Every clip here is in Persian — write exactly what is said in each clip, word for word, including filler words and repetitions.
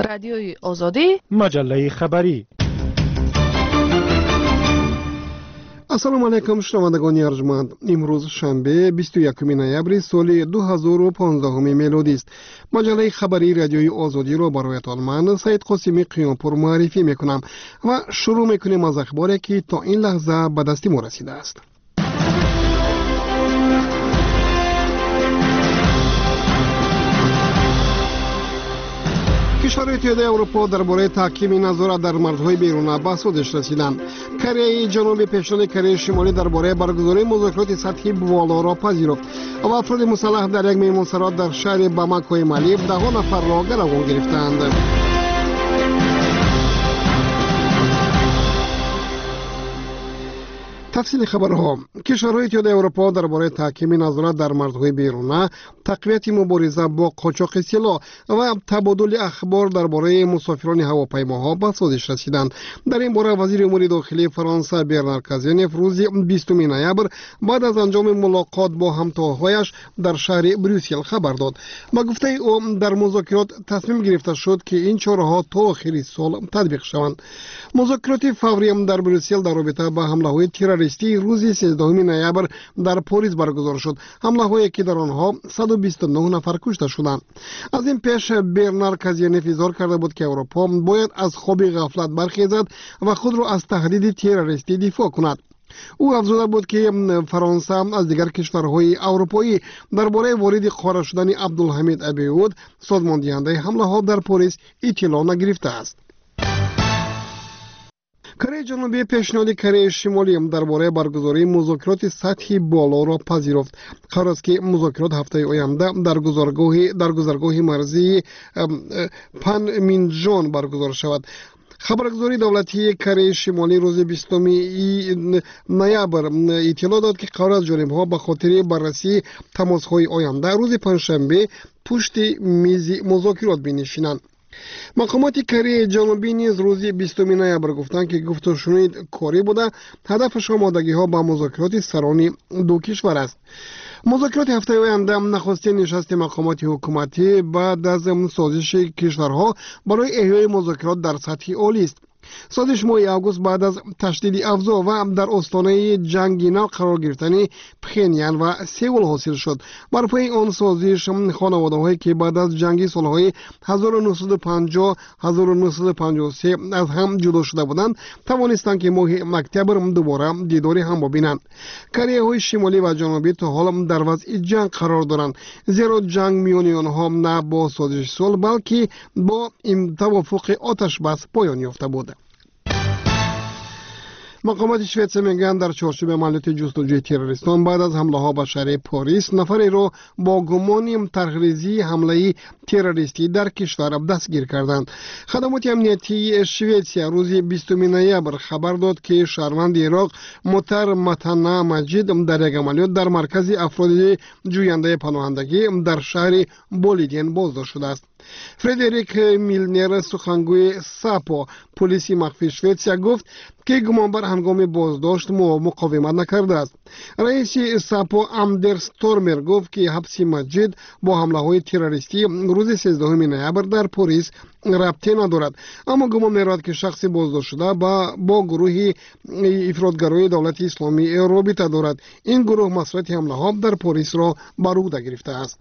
رادیوی آزادی، مجله خبری. السلام علیکم شنوندگان ارجمند. امروز شنبه بیست و یکم نوامبر سال دو هزار و پانزده میلادی است. مجله خبری رادیوی آزادی را برایتان من سید قاسمی قیامپور معرفی میکنم و شروع میکنیم از اخباری که تا این لحظه به دست ما رسیده است. کشورهای اتحادیه اروپا درباره تحکیم نظارت در مرزهای بیرون به سودش رسیدند. کره جنوبی پیشنهاد کره شمالی درباره برگزاری مذاکرات سطحی بالا را پذیرفت و افراد مسلح در یک مهمانسرا در شهر باماکو مالی ده نفر را گروگان گرفتند. تفصیل خبرها. کشورهای اتحادیه اروپا درباره تحکیم نظارت در مرزهای بیرون، تقویت مبارزه با قاچاق سلاح و تبادل اخبار درباره مسافران هواپیماها به سازش رسیدند. در این باره وزیر امور داخلی فرانسه برنار کازینف روز بیستم نوامبر بعد از انجام ملاقات با همتاهایش در شهر بروسل خبر داد. با گفته او در مذاکرات تصمیم گرفته شد که این چاره‌ها تا آخر سال تطبیق شوند. مذاکرات فوری در بروسل در رابطه با حمله‌های تروریستی روز سیزدهم نوامبر در پاریس برگزار شد. حمله‌هایی که در آنها صد و بیست و نه نفر کشته شدند. از این پیش برنار کازینف اظهار کرده بود که اروپا باید از خواب غفلت برخیزد و خود را از تهدید تروریستی دفاع کند. او افزوده بود که فرانسه از دیگر کشورهای اروپایی درباره وارد قرار شدن عبدالحمید ابیعود سازمان دهنده حمله ها در پاریس اطلاع نگرفته است. کره جنوبی پیشنهاد کره شمالی درباره برگزاری مذاکرات سطحی بالا را پذیرفت. قرار است که مذاکرات هفته آینده در گذرگاه در گذرگاه مرزی پانمینجان برگزار شود. خبرگزاری دولتی کره شمالی روز بیستم نوامبر اطلاع داد که قرار است جانب‌ها به خاطر بررسی تماس‌های آینده روز پنجشنبه پشت میز مذاکرات بنشینند. مقامات کره جنوبی نیز روز بیستم نوامبر گفتند که گفتگوهای کاری بوده. هدفش آمادگی‌ها با مذاکرات سران دو کشور است. مذاکرات هفته آینده نخستین نشست مقامات حکومتی بعد از سازش کشورها برای احیای مذاکرات در سطح عالی است. سازش ماه آگوست بعد از تشدید افزا و در آستانه جنگینا قرار گرفتن پخینیان و سئول حاصل شد. بر پای آن سازش خانواده‌هایی که بعد از جنگ سالهای هزار و نهصد و پنجاه هزار و نهصد و پنجاه و سه از هم جدا شده بودند توانستند که ماه اکتبر دوباره دیدار هم ببینند. کره‌های شمالی و جنوبی تا حالا در وضع جنگ قرار دارند، زیرا جنگ میان آنها نه با سازش صلح بلکه با این توافق آتش بس پایان یافته بود. مقامات شوئد میگن در چارچوب عملیات جستجوی تروریستان بعد از حمله ها به شهر پاریس نفری را با گمان طرحریزی حمله تروریستی در کشور دستگیر کردند. خدمات امنیتی شوئدیا روز بیستم نوامبر خبر داد که شهروند عراق مطر متنا مجید در یک عملیات در مرکز افراد جوینده پناهندگی در شهر بولیدین بازداشت شده است. فردریک میلنر سخنگوی ساپو پلیس مخفی شوئدیا گفت که گمانبر هنگام بازداشت مقاومت نکرده است. رئیس ساپو اندرس تورمر گفت که حبس مجید با حمله های تروریستی روز سیزدهم نوامبر در پاریس ربطی ندارد، اما گمان می‌رود که شخص بازداشت شده با با گروه افراطگرای دولت اسلامی رابطه دارد. این گروه مسئولیت حمله ها در پاریس را بر عهده گرفته است.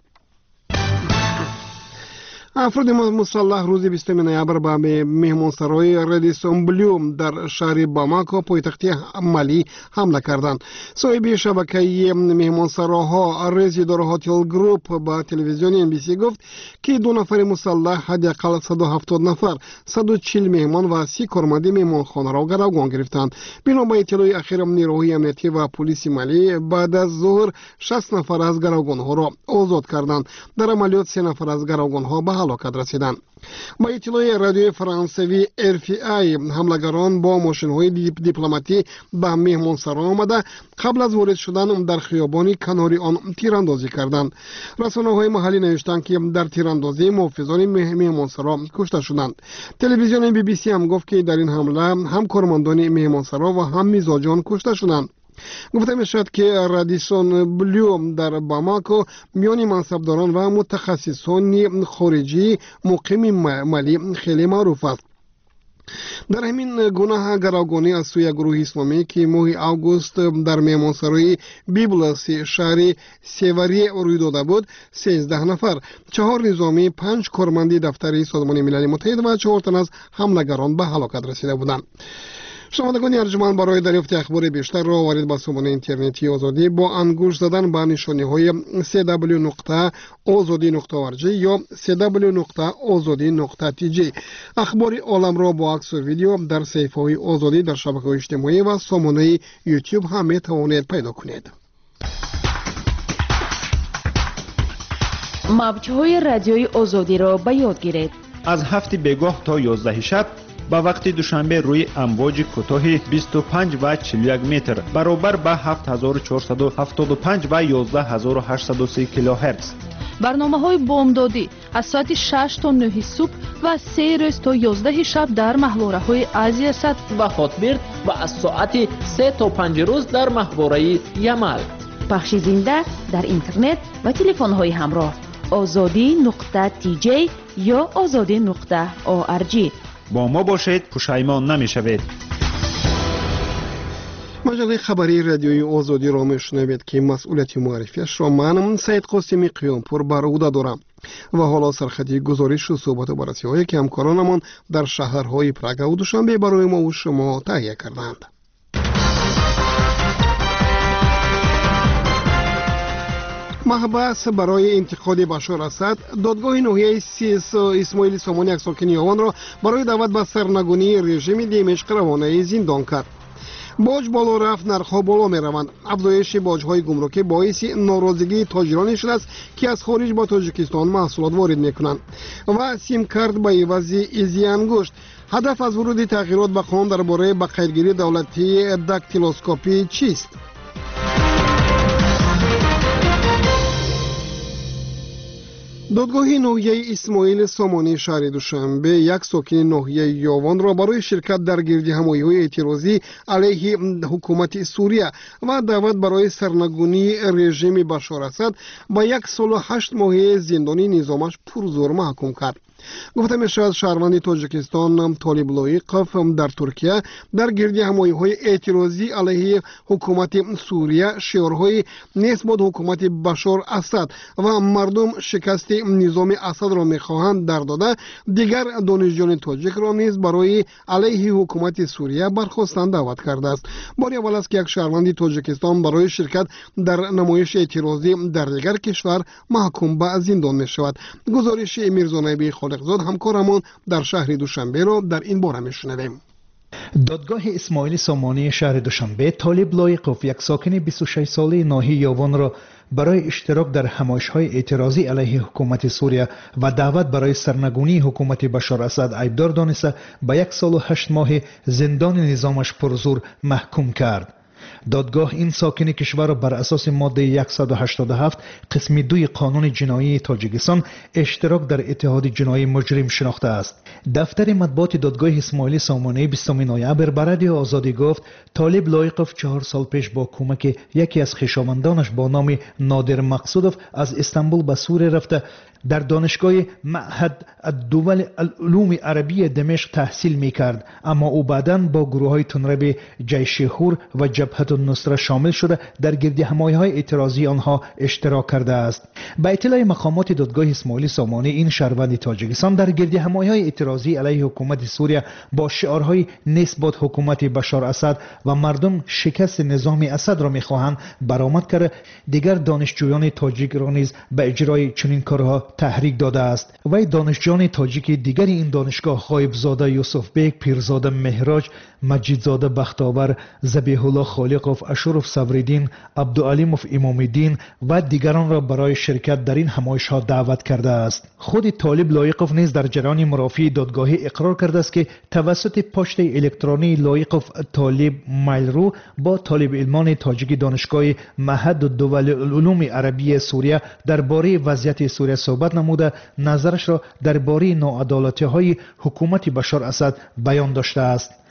افراد مسلح روز بیستم نوامبر به مهمانسرای رادیسون بلوم در شهر باماکو پایتخت مالی حمله کردند. صاحب شبکه مهمانسراها رزیدار هتل گروپ با تلویزیون ام بی سی گفت که دو نفر مسلح حداقل صد و هفتاد نفر، صد و چهل مهمان و سی کارمند مهمانخانه را گروگان گرفتند. بنا به اطلاع اخیر نیروهای امنیتی و پلیس مالی بعد از ظهر شصت نفر از گروگانها را آزاد کردند. در عملیات سه نفر از گروگانها به هلاکت رسیدند. با اطلاع رادیو فرانسوی ار اف آی حملگران با ماشین‌های دیپلماتی به مهمانسرا آمده قبل از وارد شدن در خیابان کناری آن تیراندازی کردند. رسانه‌های محلی نوشتند که در تیراندازی محافظان مهمانسرا کشته شدند. تلویزیون بی بی سی هم گفت که در این حمله هم کارمندان مهمانسرا و هم میزاجان کشته شدند. گفته می شد که رادیسون بلو در باماکو میان منصبداران و متخصصان خارجی مقیم مالی خیلی معروف است. در همین گناه گروگانی از سوی گروه اسلامی که ماه آگوست در میمانسرای بیبلس شهر سیوری روی داده بود، سیزده نفر، چهار نظامی، پنج کارمند دفتر سازمان ملل متحد و چهار تن از حملگران به هلاکت رسیده بودند. شنوندگان ارجمند، برای دریافت اخبار بیشتر را وارد به سامانه اینترنتی آزادی با انگشت زدن به نشانی های سی دبلیو نقطه آزادی نقطه او ار جی یا سی دبلیو نقطه آزادی نقطه تی جی اخبار عالم را با عکس و ویدیو در صفحه های آزادی در شبکه‌های اجتماعی و سامانه یوتیوب هم می توانید پیدا کنید. موج‌های رادیوی آزادی را به یاد گیرید. از هفت بگاه تا یازده شب با وقت دوشنبه روی امواج کوتاه بیست و پنج و چهل و یک متر برابر با هفت هزار و چهارصد و هفتاد و پنج و یازده هزار و هشتصد و سی کیلوهرتز. برنامه‌های بامدادی از ساعت شش تا نه صبح و سه روز تا یازده شب در محوره‌های آسیا صد و خاطبرد و از ساعت سه تا پنج روز در محوره یمل. پخش زنده در اینترنت و تلفن‌های همراه آزادی نقطه تی جی یا آزادی نقطه او ار جی. با ما باشید، پشیمان نمی‌شوید. مجله خبری رادیوی آزادی را میشنوید که مسئولیت معرفیش را من سید قاسمی قیامپور بر عهده دارم و حالا سرخطی گزارش و صحبت و بررسی‌هایی که همکارانمان در شهرهای پراگ و دوشنبه برای ما و شما تهیه کردند. محبس برای انتقاد بشار اسد، دادگاه ناحیه اسماعیل سامانی یک ساکن یاوان را برای دعوت به سرنگونی رژیم دمشق روانه زندان کرد. باج بالا رفت، نرخ‌ها بالا می‌روند. افزایش باج‌های گمرکی باعث ناراضگی تاجرانی شده است که از خارج با تاجیکستان محصولات وارد می‌کنند و سیم کارت به عوض ایزی انگشت. هدف از ورود تغییرات به قانون درباره به قیدگیری دولتی داکتیلوسکوپی چیست؟ دادگاه ناحیه اسماعیل سامانی شهر دوشنبه یک ساکن ناحیه یاوان را برای شرکت در گردهمایی‌های اعتراضی علیه حکومت سوریه و دعوت برای سرنگونی رژیم بشار اسد با یک سال و هشت ماه زندانی نظامش پرزور محکوم کرد. گفته می شود شهروند تاجیکستان طالب لایقوف در ترکیه در گردهمایی‌های اعتراضی علیه حکومت سوریه شعارهای نسبت حکومت بشار اسد و مردم شکست نظام اسد را می‌خواهند در داده دیگر دانشجویان تاجیک را نیز برای علیه حکومت سوریه برخاستن دعوت کرده است. بار اول است که یک شهروند تاجیکستان برای شرکت در نمایش اعتراضی در دیگر کشور محکوم به زندان می‌شود. گزارش میرزانبی خالقزاد همکارمان در شهر دوشنبه را در این باره میشنویم. دادگاه اسماعیل سامانی شهر دوشنبه طالب لایقوف یک ساکن بیست و شش ساله ناحیه یاوان را برای اشتراک در همایش‌های اعتراضی علیه حکومت سوریه و دعوت برای سرنگونی حکومت بشار اسد عیبدار دانسته به یک سال و هشت ماه زندان نظامش پرزور محکوم کرد. دادگاه این ساکن کشور را بر اساس ماده صد و هشتاد و هفت قسم دوی قانون جنایی تاجیکستان اشتراک در اتحاد جنایی مجرم شناخته است. دفتر مطبوعات دادگاه اسماعیل سامانی بیستم نوامبر بر رادیو آزادی گفت طالب لایقوف چهار سال پیش با کمک یکی از خویشاوندانش با نام نادر مقصودوف از استانبول به سوریه رفته در دانشگاه معهد الدول العلوم عربی دمشق تحصیل می‌کرد، اما او بعداً با گروه‌های تنرب جیش حور و جبهت النصره شامل شده در گردهمایی‌های اعتراضی آنها اشتراک کرده است. با اطلاع مقامات دادگاه اسماعیل سامانی این شهروند تاجیکستان در گردهمایی‌های اعتراضی علیه حکومت سوریه با شعارهای نسبت حکومت بشار اسد و مردم شکست نظام اسد را می‌خواهند برآمد کرده دیگر دانشجویان تاجیک را نیز به اجرای چنین کارها تحریک داده است. وی دانشجویان تاجیک دیگر این دانشگاه غایبزاده یوسف بیگ، پیرزاده مهراج، مجیدزاده بختاور، ذبیح الله خالقوف، اشرف صبریدین، عبدالعلیموف امام‌الدین و دیگران را برای شرکت در این همایش‌ها دعوت کرده است. خود طالب لایقوف نیز در جریان مرافعه دادگاهی اقرار کرده است که توسط پست الکترونی لایقوف طالب میل رو با طالب علمان تاجیک دانشگاه معهد الدول العلوم عربی سوریه درباره وضعیت سوریه صحبت نموده نظرش را درباره ناعدالتی‌های حکومت بشار اسد بیان داشته است.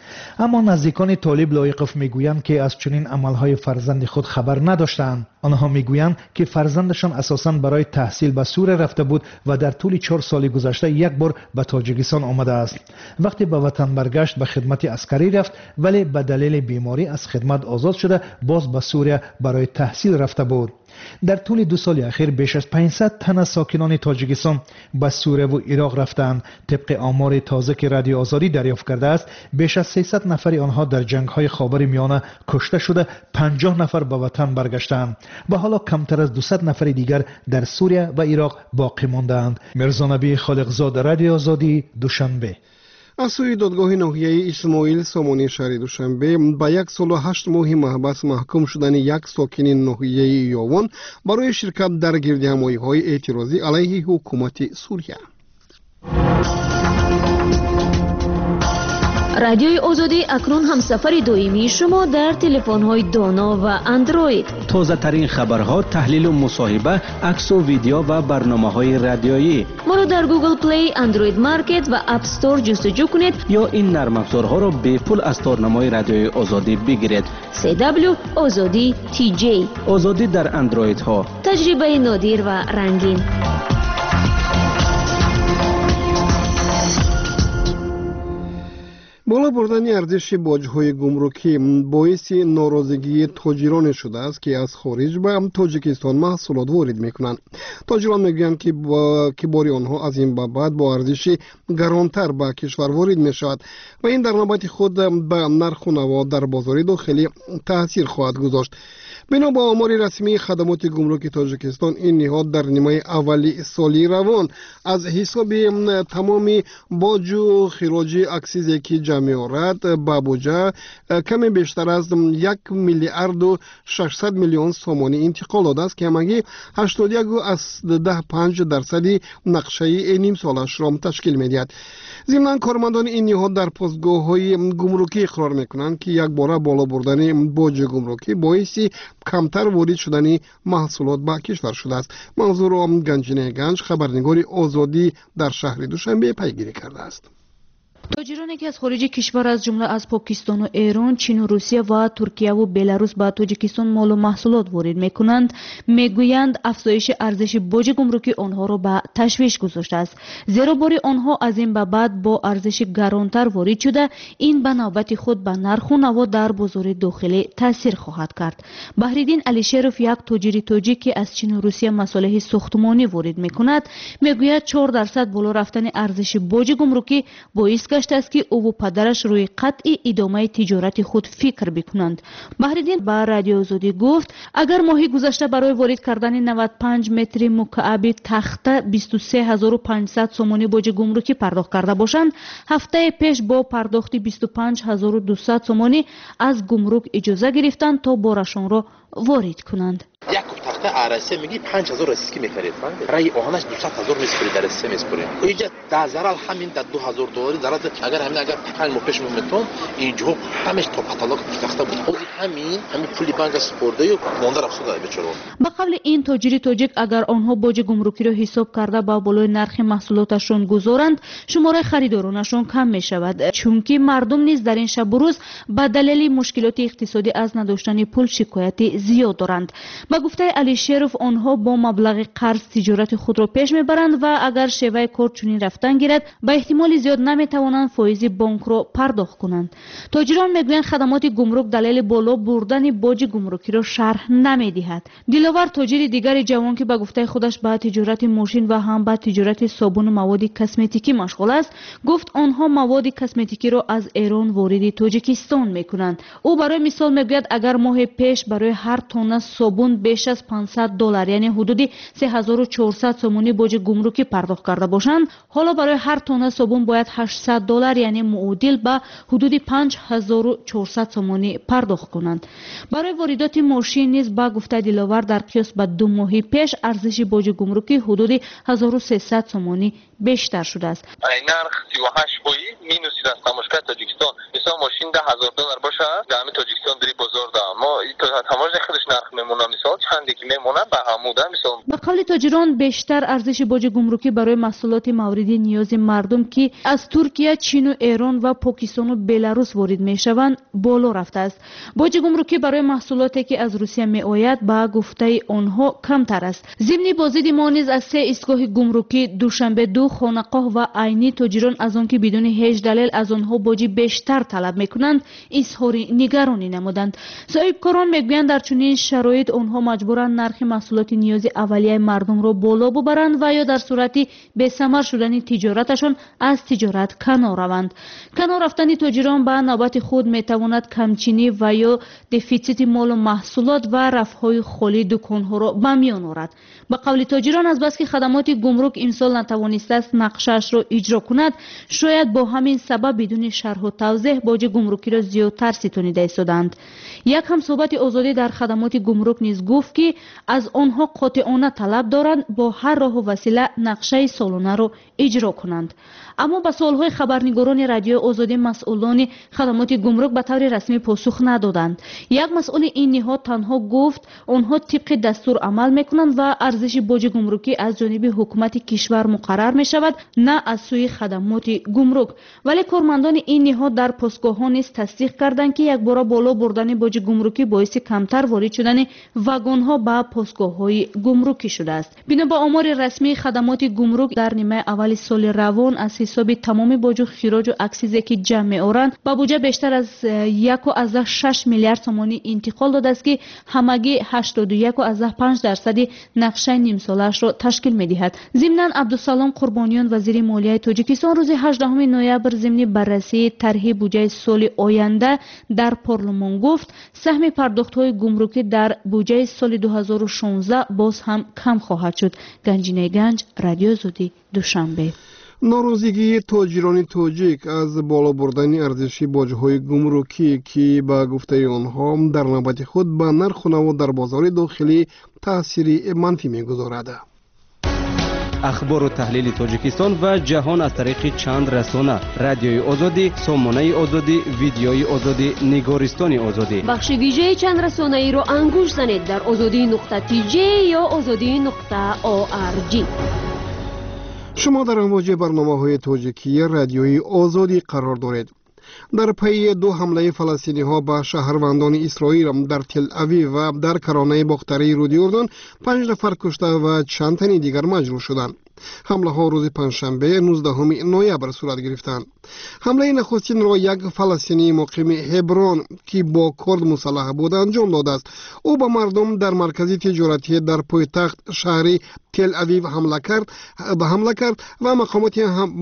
اما نزدیکان طالب لایقوف میگویند که از چنین عملهای فرزند خود خبر نداشتند. آنها میگویند که فرزندشان اساساً برای تحصیل به سوریه رفته بود و در طول چهار سال گذشته یک بار به تاجیکستان آمده است. وقتی به وطن برگشت به خدمت عسکری رفت، ولی به دلیل بیماری از خدمت آزاد شده باز به سوریه برای تحصیل رفته بود. در طول دو سال اخیر بیش از پانصد تن از ساکنان تاجیکستان به سوریه و عراق رفتند. طبق آمار تازه که رادیو آزادی دریافت کرده است، بیش از سیصد نفر آنها در جنگ‌های خاورمیانه کشته شده، پنجاه نفر به وطن برگشتند و حالا کمتر از دویست نفر دیگر در سوریه و عراق باقی ماندند. مرزا نبی خالقزاد، رادیو آزادی، دوشنبه. از سوی دادگاه ناحیه اسماعیل سامانی شهر دوشنبه به یک سال و هشت ماه محبس محکوم شدن یک ساکن ناحیه یاون برای شرکت در گردهمایی‌های اعتراضی علیه حکومت سوریه. رادیوی آزادی اکنون همسفر دائمی شما در تلفن‌های دانا و اندروید. تازه ترین خبرها، تحلیل و مصاحبه، عکس و ویدیو و برنامه‌های رادیویی. ما را در گوگل پلی، اندروید مارکت و اپ استور جستجو کنید یا این نرم افزارها را به پول از تارنمای رادیوی آزادی بگیرید. سی دبلیو آزادی تی جی. آزادی در اندروید ها. تجربه نادر و رنگین. بالا بردن ارزش باج‌های گمرکی باعث ناراضگی تاجران شده است که از خارج به تاجیکستان محصولات وارد می‌کنند. تاجران می‌گویند که با که باری آنها از این به بعد با ارزش گرانتر به کشور وارد می‌شود و این در نوبت خود به نرخ و نوا در بازار داخلی تاثیر خواهد گذاشت. بنا به آمار رسمی خدمات گمرک تاجیکستان، این نهاد در نیمه اولی سالی روان از حساب تمام باج و خراج اکسیزی که جمع آورد به بودجه کمی بیشتر از یک میلیارد و ششصد میلیون سومانی انتقال داده است که همگی هشتاد و یک و پنج درصد نقشه نیم سالش را تشکیل می‌دهد. ضمن کارمندان این نهاد در پستگاه‌های گمرکی اقرار می‌کنند که یک بار بالا بردن باج گمرکی باعث کمتر وارد شدن محصولات به کشور شده است. منظور گنجینه گنج، خبرنگار آزادی در شهر دوشنبه پیگیری کرده است. تاجرانی که از خارج کشور از جمله از پاکستان و ایران، چین و روسیه و ترکیه و بلاروس به تاجیکستان مال و محصولات وارد میکنند، میگویند افزایش ارزش باج گمرکی آنها را به تشویش گذاشته است، زیرا باری آنها از این به بعد با ارزش گرانتر وارد شده، این به نوبت خود به نرخ و نوا در بازار داخلی تاثیر خواهد کرد. بحریدین علیشیروف، یک تاجر تاجیک که از چین و روسیه مصالح ساختمانی وارد میکند، میگوید چهار درصد بالا رفتن ارزش باج گمرکی باعث گشته است که او و پدرش روی قطع ادامه تجارت خود فکر بکنند. بحریدین با رادیو آزادی گفت اگر ماهی گذشته برای وارد کردن نود و پنج متر مکعب تخته بیست و سه هزار و پانصد سومانی باج گمرکی پرداخت کرده باشند، هفته پیش با پرداخت بیست و پنج هزار و دویست سومانی از گمرک اجازه گرفتند تا بارشان را وارد کنند. یک تخته عرسه میگی پنج هزار اسکی میخرید، رای آهنش دویست هزار میسپرید، در اسه میسپرید. اینجا در ضرر همین در دو هزار دلاری ضرر، اگر همین اگر پنج ماه پیش میمتون اینجا همش تا پاتالاک تخته بود. خود همین همین پولی بانک سپرده و مونده رفته بیچاره. به قول این تاجر تاجیک، اگر آنها باج گمرکی را حساب کرده با بالای نرخ محصولاتشان گذارند، شماره خریدارانشان کم میشود، چون که مردم نیز در این شب و روز به دلیل مشکلات اقتصادی از نداشتن پول شکایت زیاد دارند. با گفته علیشیروف، آنها با مبلغ قرض تجارت خود را پیش میبرند و اگر شیوه کار چنین رفتن گیرد، با احتمال زیاد نمیتوانند فایز بانک را پرداخت کنند. تاجران میگویند خدمات گمرک دلیل بالا بردن باج گمرکی را شرح نمیدهد. دلاور، تاجر دیگر جوان که با گفته خودش به تجارت ماشین و هم به تجارت صابون و مواد کسمتیکی مشغول است، گفت آنها مواد کسمتیکی را از ایران وارد تاجیکستان میکنند. او برای مثال میگوید اگر ماه پیش برای هر تن صابون بیش از پانصد دلار یعنی حدود سه هزار و چهارصد سومانی باج گمرکی پرداخت کرده باشند، حالا برای هر تن صابون باید هشتصد دلار یعنی معادل به حدود پنج هزار و چهارصد سومانی پرداخت کنند. برای واردات ماشین نیز با گفته دلاور در قیاس به دو ماه پیش ارزش باج گمرکی حدود هزار و سیصد سومانی بیشتر شده است. نرخ سی و هشت بایی مینوس از تماشاگر تاجیکستان مثلا ماشین ده هزار دلار باشه در همین تاجیکستان دری بازار ده ما تماشاگر خودش نرخ میمونه مثال چندی که میمونه به هموده مثال. به قول تاجران بیشتر ارزش باج گمرکی برای محصولات موردی نیاز مردم که از ترکیه، چین و ایران و پاکستان و بلاروس وارد میشوند بالا رفته است. باج گمرکی برای محصولاتی که از روسیه میآید با گفته آنها کمتر است. ضمن بازدید ما نیز از سه ایستگاه گمرکی دوشنبه دو، خانقاه و عینی تاجران از آنکه بدون هیچ دلیل از آنها باج بیشتر طلب میکنند اظهار نگرانی نمودند. صاحبکاران میگویند در چنین شرایط آنها مجبورند نرخ محصولات نیاز اولیه مردم را بالا ببرند و یا در صورت بی‌ثمر شدن تجارتشان از تجارت کنار روند. کنار رفتن تاجران به نوبت خود میتواند کمچینی و یا دفیسیت مال و محصولات و رفع‌های خالی دکان‌ها را به میان آورد. به قول تاجران از بس که خدمات گمرک امسال نتوانسته است نقشه‌اش را اجرا کند، شاید با همین سبب بدون شرح و توضیح باج گمرکی را زیادتر ستانیده ایستادند. یک همصحبت آزادی در خدمات گمرک نیز گفت که از آنها قاطعانه طلب دارند با هر راه و وسیله نقشه سالانه را اجرا کنند. اما به سوال‌های خبرنگاران رادیو آزادی مسئولان خدمات گمرک به طور رسمی پاسخ ندادند. یک مسئول این نهاد تنها گفت آنها طبق دستور عمل می‌کنند و ارزش باج گمرکی از جانب حکومت کشور مقرر می‌شود، نه از سوی خدمات گمرک. ولی کارمندان این نهاد در پاسگاه‌ها نیز تصدیق کردند که یک بار بالا بردن باج گمرکی باعث کمتر وارد شدن واگن‌ها به پاسگاه‌های گمرکی شده است. بنا به آمار رسمی خدمات گمرک در نیمه اول سال روان از حساب تمام باج و خراج و اکسیزی که جمع می‌آورند با بودجه بیشتر از یک و از شش میلیارد تومانی انتقال داده است که همگی هشتاد و یک و از پنج درصد نقشه نیم سالش را تشکیل می‌دهد. ضمناً عبدالسلام قربانیان وزیر مالیه تاجیکستان روز هجدهم نوامبر ضمن بررسی طرح بودجه سال آینده در پارلمان گفت سهم پرداخت‌های گمرکی در بودجه سال دو هزار و شانزده باز هم کم خواهد شد. گنجینه گنج، رادیو آزادی، دوشنبه. ناراضگی تاجران تاجیک از بالا بردن ارزش باج‌های گمرکی که با گفته آنها در نوبت خود به نرخ و نما در بازار داخلی تأثیری منفی می‌گذارد. اخبار و تحلیل تاجیکستان و جهان از طریق چند رسانه: رادیوی آزادی، سامانه آزادی، ویدیوی آزادی، نگارستان آزادی. بخش ویژه چند رسانه ای را انگوش زنید در آزادی نقطه تی جی یا آزادی نقطه او آر جی. شما در امواج برنامه‌های تاجیکی رادیوی آزادی قرار دارید. در پی دو حمله فلسطینی ها به شهروندان اسرائیل در تل اویو و در کرانه باختری رود اردن پنج نفر کشته و چند تن دیگر مجروح شدند. حمله ها روز پنجشنبه نوزدهم نوامبر صورت گرفتند. حمله نخستین را یک فلسطینی مقیم هبرون که با کرد مسلح بود انجام داده است. او به مردم در مرکز تجارتی در پایتخت شهری تل اویو حمله کرد به حمله کرد و مقامات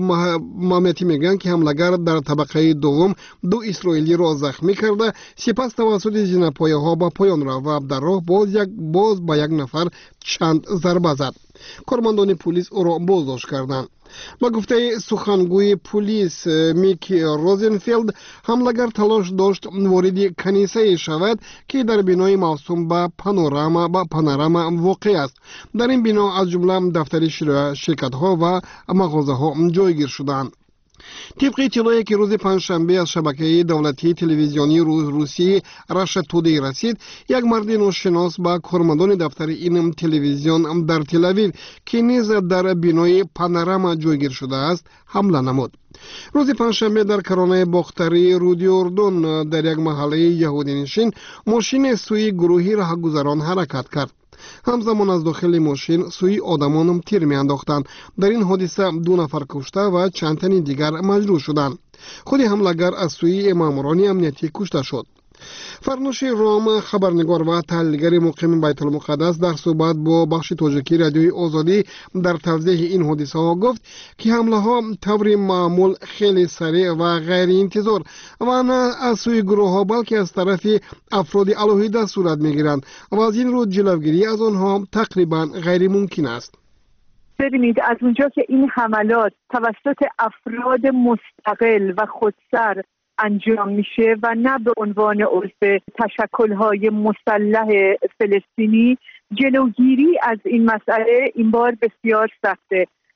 امنیتی میگن که حمله‌گر در طبقه دوم دو اسرائیلی را زخمی کرده، سپس توسط زینه‌پایه ها به پایان رفت و در راه باز یک باز به یک نفر چند ضربه زد. کارمندان پلیس او را بازداشت کردند. با گفته سخنگوی پلیس میکی روزنفیلد، حمله‌گر تلاش داشت وارد کنیسه شود که در بنای موسوم به پانوراما با پانوراما واقع است. در این بنا از جمله دفتر شرکت‌ها و مغازه‌ها جایگیر شدند. طبق اطلاعی که روز پنجشنبه از شبکه دولتی تلویزیونی روسی راشا تودی رسید، یک مرد ناشناس با کارمندان دفتر این تلویزیون در تل اویو که نیز در بنای پانوراما جایگیر شده است حمله نمود. روز پنجشنبه در کرانه باختری رود اردن در یک محله یهودی نشین ماشین سوی گروهی راهگذران حرکت کرد. همزمان از داخل ماشین سوی آدمان تیر می انداختند. در این حادثه دو نفر کشته و چند تن دیگر مجروح شدند. خود حمله‌گر از سوی ماموران امنیتی کشته شد. فرنوش رام، خبرنگار و تحلیلگر مقیم بیت المقدس، در صحبت با بخش تاجیکی رادیوی آزادی در توضیح این حادثه ها گفت که حمله ها طور معمول خیلی سریع و غیر انتظار و نه از سوی گروه ها بلکه از طرف افراد علیحده صورت می گیرند و از این رو جلوگیری از آنها تقریبا غیر ممکن است. ببینید، از اونجا که این حملات توسط افراد مستقل و خودسر انجام میشه و نه به عنوان عضو تشکل‌های مسلح فلسطینی، جلوگیری از این مسئله این بار بسیار سخته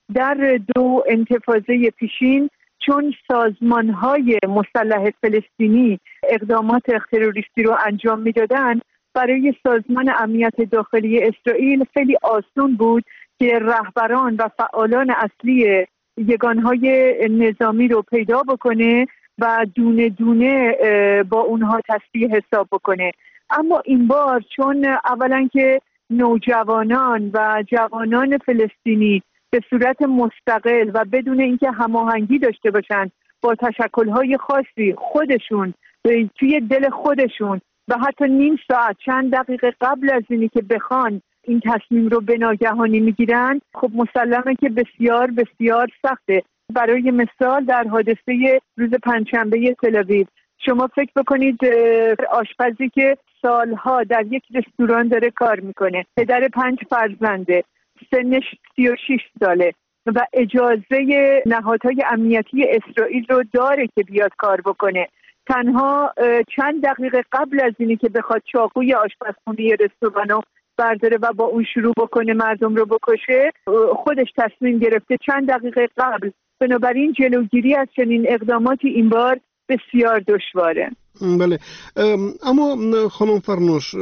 در دو انتفاضه پیشین چون سازمان‌های مسلح فلسطینی اقدامات تروریستی رو انجام می‌دادن، برای سازمان امنیت داخلی اسرائیل خیلی آسان بود که رهبران و فعالان اصلی یگانهای نظامی رو پیدا بکنه و دونه دونه با اونها تصفیه حساب بکنه. اما این بار چون اولا که نوجوانان و جوانان فلسطینی به صورت مستقل و بدون اینکه هماهنگی داشته باشن با تشکل‌های خاصی خودشون توی دل خودشون و حتی نیم ساعت چند دقیقه قبل از اینی که بخوان این تصمیم رو به ناگهانی میگیرن، خب مسلمه که بسیار بسیار سخته. برای مثال در حادثه روز پنجشنبه تل‌آویو شما فکر بکنید آشپزی که سالها در یک رستوران داره کار میکنه، پدر پنج فرزنده، سنش سی و شش ساله و اجازه نهادهای امنیتی اسرائیل رو داره که بیاد کار بکنه، تنها چند دقیقه قبل از اینی که بخواد چاقوی آشپزخونه رستوران رو برداره و با اون شروع بکنه مردم رو بکشه، خودش تصمیم گرفته چند دقیقه قبل. بنابراین جلوگیری از چنین اقداماتی این بار بسیار دشواره. بله، اما خانم فرنوش،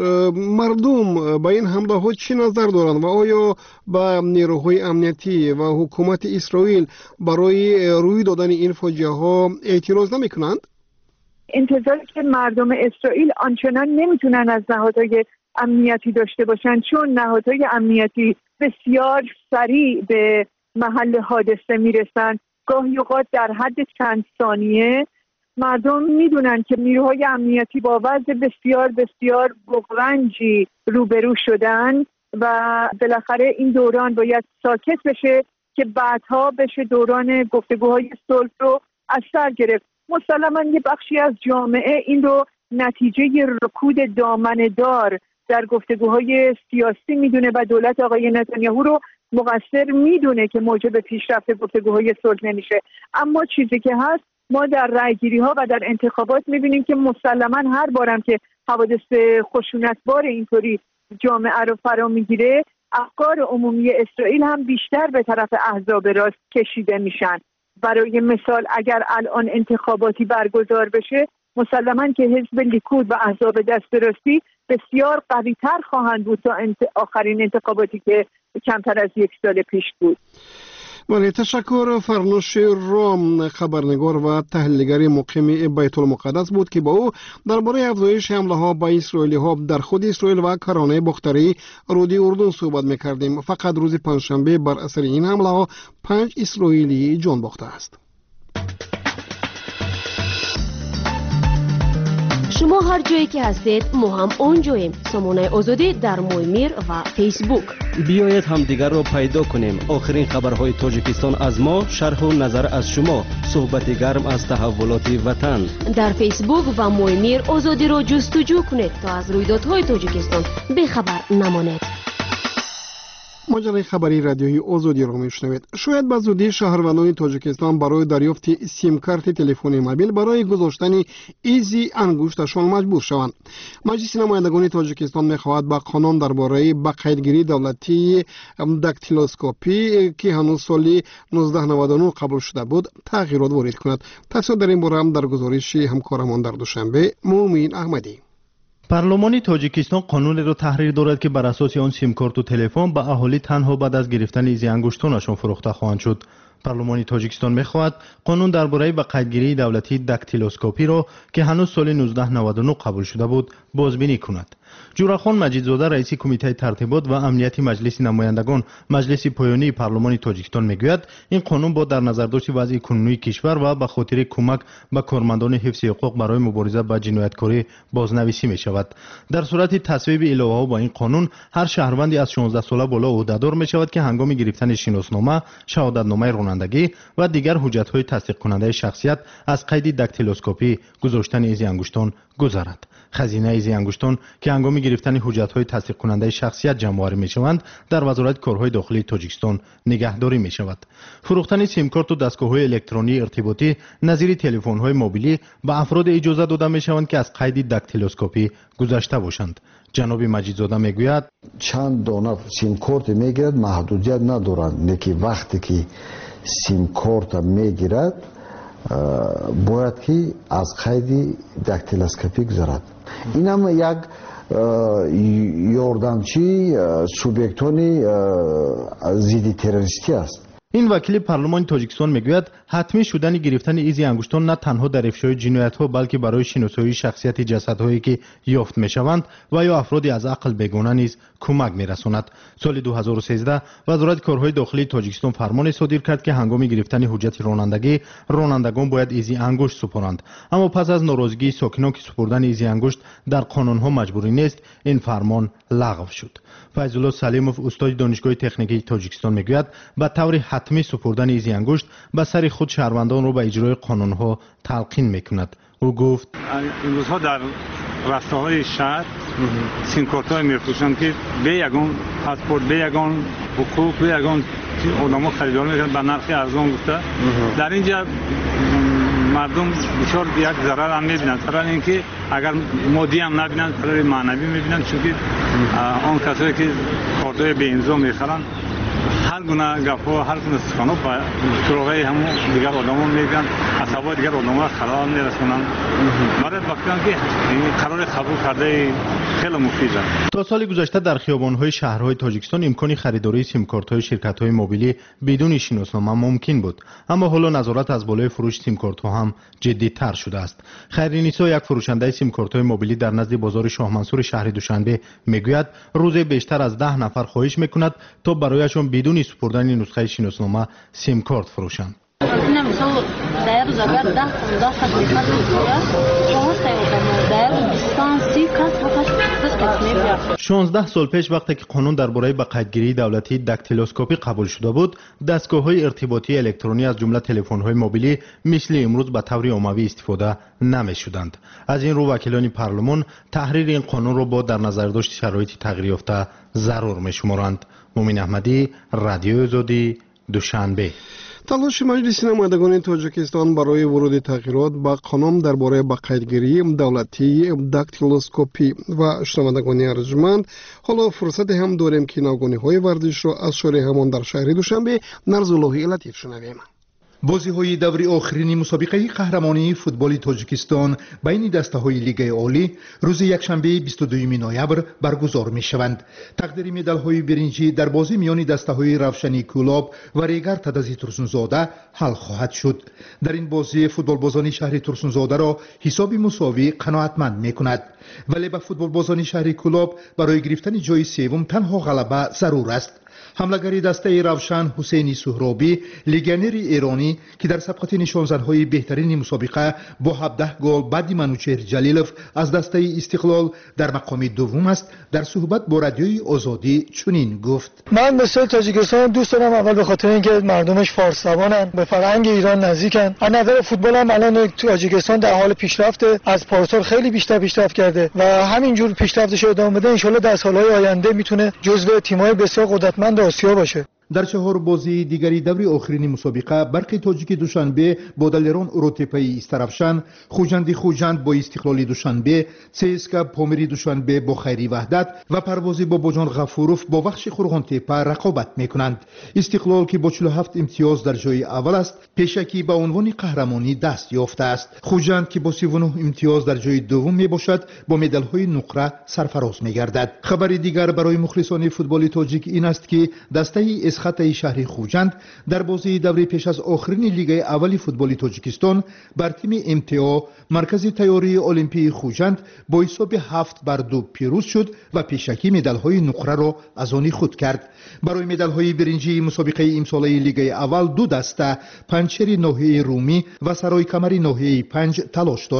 مردم با این حمله ها چی نظر دارند و آیا با نیروهای امنیتی و حکومت اسرائیل برای روی دادن این فاجعه ها اعتراض نمی کنند؟ انتظاری که مردم اسرائیل آنچنان نمیتونن از نهادهای امنیتی داشته باشن، چون نهادهای امنیتی بسیار سریع به محل حادثه میرسن، گاهی اوقات در حد چند ثانیه. مردم میدونن که نیروهای امنیتی با وضع بسیار بسیار بغرنجی روبرو شدن و بالاخره این دوران باید ساکت بشه که بعدها بشه دوران گفتگوهای صلح رو از سر گرفت. مسلماً یه بخشی از جامعه این رو نتیجه رکود دامنه‌دار در گفتگوهای سیاسی میدونه و دولت آقای نتانیاهو رو مقصر میدونه که موجب پیشرفت گفتگوهای صلح نمیشه. اما چیزی که هست، ما در رأیگیری ها و در انتخابات میبینیم که مسلماً هر بارم که حوادث خشونتبار اینطوری جامعه رو فرا میگیره، افکار عمومی اسرائیل هم بیشتر به طرف احزاب راست کشیده میشن. برای مثال اگر الان انتخاباتی برگزار بشه، مسلماً که حزب لیکود و احزاب دست راستی بسیار قوی‌تر خواهند بود تا انت... آخرین انتخاباتی که کمتر از یک سال پیش بود. بله، تشکر. فرنوش رام، خبرنگار و تحلیلگر مقیم بیت المقدس بود که با او درباره افزایش حمله ها به اسرائیلی ها در خود اسرائیل و کرانه باختری رودی اردن صحبت می‌کردیم. فقط روز پنجشنبه بر اثر این حمله ها پنج اسرائیلی جان باخته است. شما هر جایی که هستید ما هم اونجاییم. سامانه آزادی در مویمیر و فیسبوک. بیایید همدیگر را پیدا کنیم. آخرین خبرهای تاجیکستان از ما، شرح و نظر از شما، صحبت گرم از تحولات وطن. در فیسبوک و مویمیر آزادی را جستجو کنید تا از رویدادهای تاجیکستان بخبر نمانید. ماجرای خبری رادیوی آزادی را میشنوید. شاید به زودی شهروندان تاجیکستان برای دریافت سیم کارت تلفنی موبایل برای گذاشتن ایزی انگشتشان مجبور شوند. مجلس نمایندگان تاجیکستان میخواهد با قانون درباره با قیدگیری دولتی داکتیلوسکوپی که هنوز سال نوزده نود و نه قبول شده بود تغییرات وارد کند. تفصیل در این باره هم در گزارش همکارمان در دوشنبه مومین احمدی. پارلمان تاجیکستان قانونی را تحریر دارد که بر اساس آن سیم کارت و تلفن به اهالی تنها بعد از گرفتن ایزی انگشتانشان فروخته خواهند شد. پارلمان تاجیکستان می‌خواهد قانون درباره به قیدگیری دولتی داکتیلوسکوپی را که هنوز سال نوزده نود و نه قبول شده بود بازبینی کند. جوراخان مجیدزاده رئیس کمیته ترتیبات و امنیتی مجلس نمایندگان مجلس پایانی پارلمان تاجیکستان میگوید این قانون با در نظر داشت وضع کنونی کشور و به خاطر کمک به کارمندان حفظ حقوق برای مبارزه با جنایتکاری بازنویسی می شود. در صورت تصویب الهه ها با این قانون هر شهروندی از شانزده ساله بالا عهدهدار می شود که هنگام گرفتن شناسنامه، شهادتنامه رانندگی و دیگر حجت های تصدیق کننده شخصیت از قید داکتیلوسکوپی گذاشتن ایزی انگشتان گذرد. خزینه ایزی انگشتان که هنگام گرفتن حجت‌های تصدیق کننده شخصیت جمع‌آوری می‌شوند در وزارت کارهای داخلی تاجیکستان نگهداری می‌شود. فروختن سیم کارت و دستگاه‌های الکترونی ارتباطی نظیر تلفن‌های موبیلی به افراد اجازه داده می‌شوند که از قید داکتیلوسکوپی گذشته باشند. جناب مجیدزاده میگوید چند دانه سیم کارت میگیرد محدودیت ندارند، لیکن وقتی که سیم کارت میگیرد باید که از قید داکتیلوسکوپی گذرد. این هم یک یاردمچی سوبیکتانی ضد تروریستی است. این وکیل پارلمان تاجیکستان میگوید حتمی شدن گرفتن ایزی انگشتان نه تنها در افشای جنایت‌ها بلکه برای شناسایی شخصیت جسدهایی که یافت میشوند و یا افرادی از عقل بیگانه نیز کمک میرساند. سال دو هزار و سیزده وزارت کارهای داخلی تاجیکستان فرمان صادر کرد که هنگام گرفتن حجت رانندگی رانندگان باید ایزی انگشت سپارند. اما پس از ناراضگی ساکنان که سپردن ایزی انگشت در قانون‌ها مجبوری نیست، این فرمان لغو شد. فیض الله سلیموف استاد دانشگاه تکنیکی تاجیکستان میگوید به طور حتمی سپردن ایزی انگشت به سر خود شهروندان را به اجرای قانون‌ها تلقین میکند. او گفت این روزها در رستاهای شهر سیم کارت‌های میفروشند که به یگان پاسپورت، به یگان حقوق، به یگان آدم‌ها خریدار میکنند به نرخ ارزان گفته. در اینجا مردم بسیار یک ضرر هم میبینند. ضرر اینکه اگر مادی هم نبینند ضرر معنوی میبینند، چون آن کسایی که کارت‌های به امضا میخرند هر گونه گپ‌ها، هر گونه سخن‌ها به سراغ همون دیگر آدم‌ها میگن، عصبای دیگر آدم‌ها خلال میرسونن. برای وقتی که این قرار قبول کرده خیلی مفید است. تا سال گذشته در خیابان‌های شهرهای تاجیکستان امکان خریداری سیم کارت‌های شرکت‌های موبیلی بدون شناسنامه ممکن بود، اما حالا نظارت از بالای فروش سیم کارت‌ها هم جدی‌تر شده است. خیرنیسا یک فروشنده سیم کارت‌های موبیلی در نزد بازار شاه منصور شهر دوشنبه میگوید روزی بیشتر از ده نفر خواهش میکند تا برایشان بدون سپردن نسخه شناسنامه سیم کارت فروشند. شانزده سال پیش وقتی که قانون درباره به قیدگیری دولتی داکتیلوسکوپی قبول شده بود، دستگاه‌های ارتباطی الکترونی از جمله تلفن‌های موبیلی مثل امروز به طور عمومی استفاده نمی‌شدند. از این رو وکیلان پارلمان تحریر این قانون را با در نظر داشت شرایط تغییر یافته ضرور می‌شمارند. مومن احمدی، رادیو آزادی، دوشنبه. تلاش مجلس نمایندگان تاجیکستان برای ورود تغییرات به قانون درباره به قیدگیری دولتی داکتیلوسکوپی و شنوندگان ارجمند، حالا فرصت هم داریم که ناگهانی ورزش را از شارع همان در شهر دوشنبه نرزاللهی لطیف شنویم. بازی‌های دوری آخرین مسابقه قهرمانی فوتبال تاجیکستان بین دسته‌های لیگ عالی روز یکشنبه بیست و دوم نوامبر برگزار می‌شوند. تقدیر مدال‌های برنجی در بازی میان دسته‌های روشنی کولاب و ریگر تدازی ترسونزاده حل خواهد شد. در این بازی فوتبالبازان شهر ترسونزاده را حساب مساوی قناعتمند می‌کند، ولی به فوتبالبازان شهر کولاب برای گرفتن جای سوم تنها غلبه ضرور است. حمله‌گری دسته روشن حسینی سهرابی، لیگنر ایرانی که در سبقت نشانزن‌های بهترین مسابقه با هفده گل بعد منوچهر جلیلوف از دسته استقلال در مقام دوم است، در صحبت با رادیوی آزادی چنین گفت: من مثل تاجیکستان دوست دارم، اول به خاطر اینکه مردمش فارس زبانن، به فرهنگ ایران نزدیکن. از نظر فوتبال هم الان تاجیکستان در حال پیشرفته، از پارسال خیلی بیشتر پیشرفت کرده و همینجور پیشرفتش ادامه بده ان شاءالله در سال‌های آینده میتونه جزو تیم‌های بسیار قدرتمند آسیا باشه. در چهار بازی دیگری دوری آخرین مسابقه برق تاجیک دوشنبه با دلران اوروتپی استرافشان، خوجندی خوجند با استقلال دوشنبه، سیسکا پامری دوشنبه با خیری وحدت و پروازی با بوجان غفوروف با بخش خورغان تپه رقابت میکنند. استقلال که با چهل و هفت امتیاز در جای اول است، پیشکی به عنوان قهرمانی دست یافته است. خوجند که با سی و نه امتیاز در جای دوم می باشد، با مدال‌های نقره سرفراز میگردد. خبر دیگر برای مخلصان فوتبال تاجیک این است که دسته خط شهر خوجند در بازی دوره پیش از آخرین لیگ اول فوتبال تاجیکستان بر تیم ام تی او مرکز تیاری المپی خوجند با حساب هفت بر دو پیروز شد و پیشکی مدال‌های نقره را از آن خود کرد. برای مدال‌های برنجی مسابقه امساله لیگ اول دو دسته پنچری ناحیه رومی و سرای کمری ناحیه پنج تلاش دارند.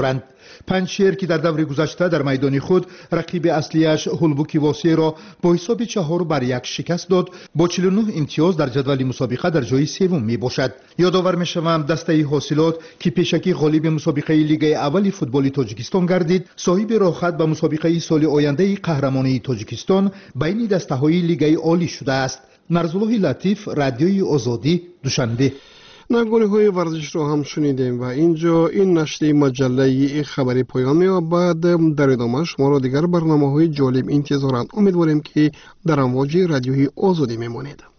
پنجشیر که در دور گذشته در میدان خود رقیب اصلیش هولبوک واسه را با حساب چهار بر یک شکست داد، با چهل و نه امتیاز در جدول مسابقه در جای سوم می باشد. یادآور می شوم دسته حاصلات که پیشکی غالب مسابقه لیگ اول فوتبال تاجیکستان گردید، صاحب راهخط به مسابقه سال آینده قهرمانی تاجیکستان بین دسته های لیگ عالی شده است. نرزالله لطیف، رادیوی آزادی، دوشنبه. نگونه های ورزش رو هم شنیدیم و اینجا این نشر مجله خبری پایان می‌یابد. در ادامه شما را دیگر برنامه های جالب انتظارند. امیدواریم که در امواج رادیوی آزادی میمانید.